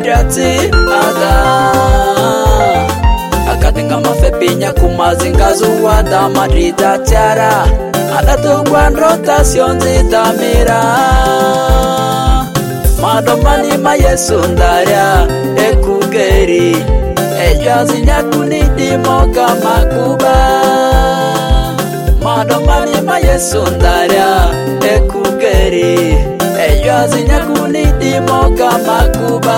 mudati ada akatinga mafepinya kumazingazu wada madrida tiara adatu kwandrota sionzi tamira madomani ma Yesu ndaria ekugeri ejazi nyakuni dimoga makuba madomani ma Yesu ndaria ekugeri ejazi nyakuni dimoga makuba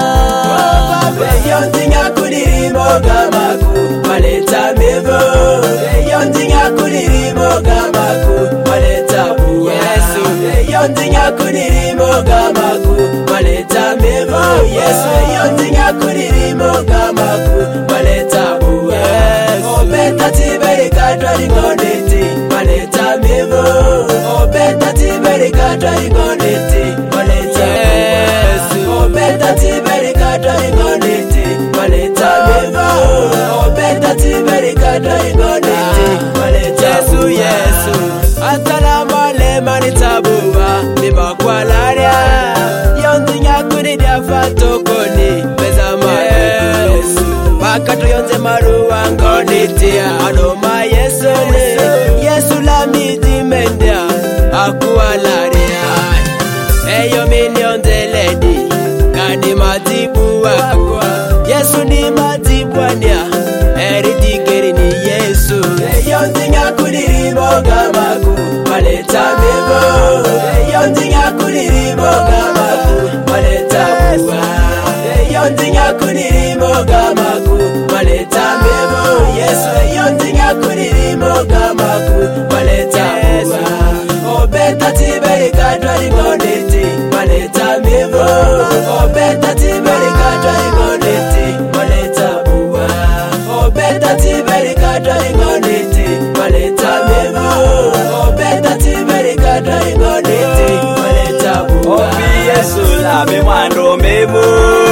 ejazi nyakuni dimoga makuba maleta mevo ejazi nyakuni dimoga makuba maleta buwa Yesu ejazi nyakuni dimoga makuba maleta mevo Yesu ejazi nyakuni dimoga makuba maleta buwa obeta tiberika twalingoneti maleta mevo obeta tiberika twalingoneti maleta Yesu obeta tiberika twalingoneti maleta mevo obeta tiberika twalingoneti maleta Yesu Yesu atala male maleta buwa mibakwalaria yonzi nyakuni diafatokoni peza Yesu Bakato yonze maruwa ngonitia Anoma Yesu ne Yesu la midi mendia Akualaria Eyo mini yonze ledi Kani matibu wakua Yesu ni matibu wania Eridigeri ni Yesu Yonzi nyakuni moga maku Maleta mebo Yonzi nyakuni moga maku Maleta buwa Yonzi nyakuni moga maku maleta mebo Yesu yonzi nyakuni moga maku maleta buwa obeta tiberika twalingoneti maleta mebo obeta tiberika twalingoneti maleta buwa obeta tiberika twalingoneti maleta mebo obeta tiberika twalingoneti maleta buwa obi Yesu la me mwando mebo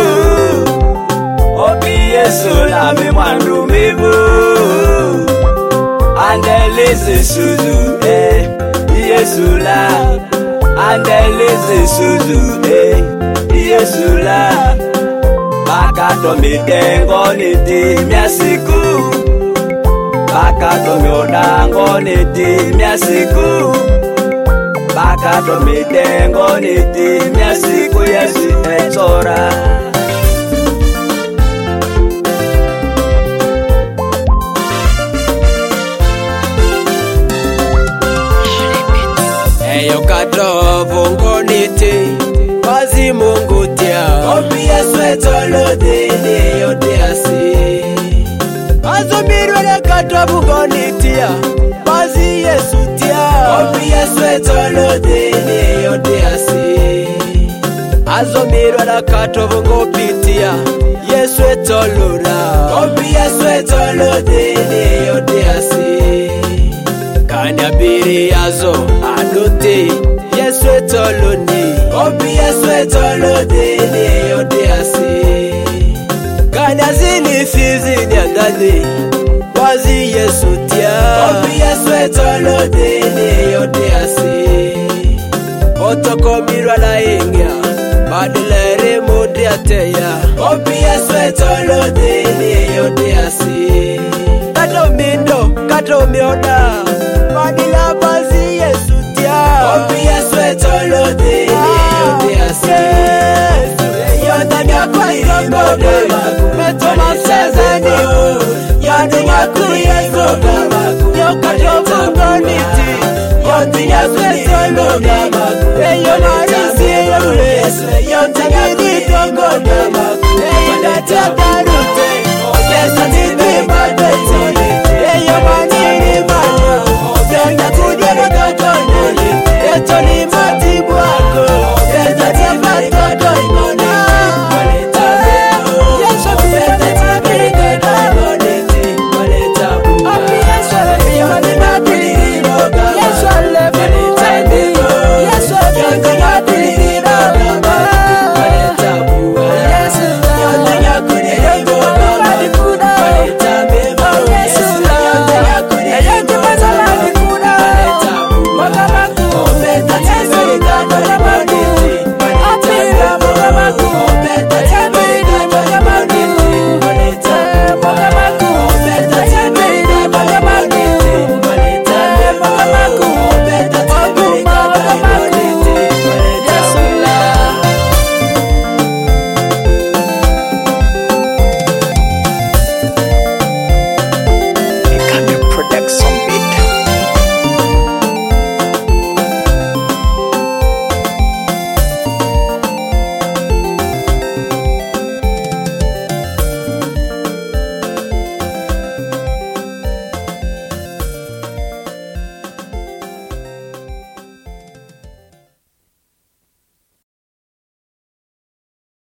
Yesu la me mwandu mibu Andeleze suzu Yesu la Andeleze suzu Yesu la Bakato mitengo niti miasiku Bakato miodango niti miasiku Bakato mitengo niti miasiku Yesu etora Eyo kato vongoniti Wazi mungu tia Opi Yesu etolo dini yote asi Azomirwe na kato vongonitia Wazi Yesu tia Opi Yesu etolo dini yote asi Azomirwe na kato vongopitia Yesu etolo ra Opi Yesu etolo dini yote asi Kanyabiri yazo adote Yesu etoloni Obi Yesu etoloni yode asi Kanyazini fizi nyandani Wazi Yesu tia Obi Yesu etoloni yode asi Otoko mirwa la ingia Badilere mudi ateya Obi Yesu etoloni yode asi Kato mindo, kato mioda Badila bazi Yesu tia Obi Yesu etolodi Yode asi Yonda nyakuri moga Metoma sezeni Yonda nyakuri moga Yokato mungoniti Yonda nyakuri moga